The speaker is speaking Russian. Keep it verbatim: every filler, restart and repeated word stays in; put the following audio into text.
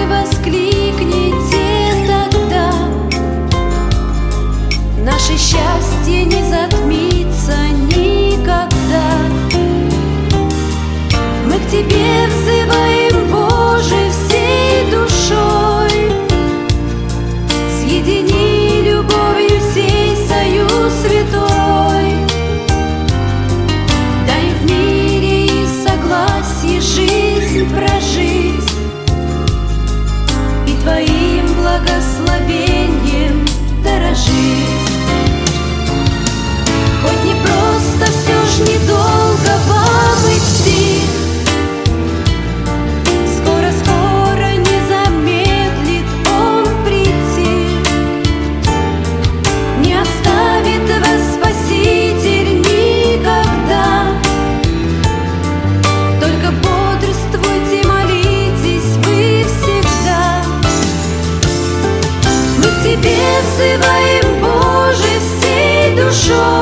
воскликните тогда, наше счастье не затмится никогда. Мы к Тебе взываем, Боже, всей душой. Съедини любовью сей союз святой. Дай в мире и согласии жизнь прожить и Твоим благословением дорожить. Хоть не просто, все ж недолго вам идти, скоро-скоро не замедлит Он прийти. Не оставит вас Спаситель никогда. Только бодрствуйте, молитесь вы всегда. Мы к Тебе взываем, Боже, всей душой.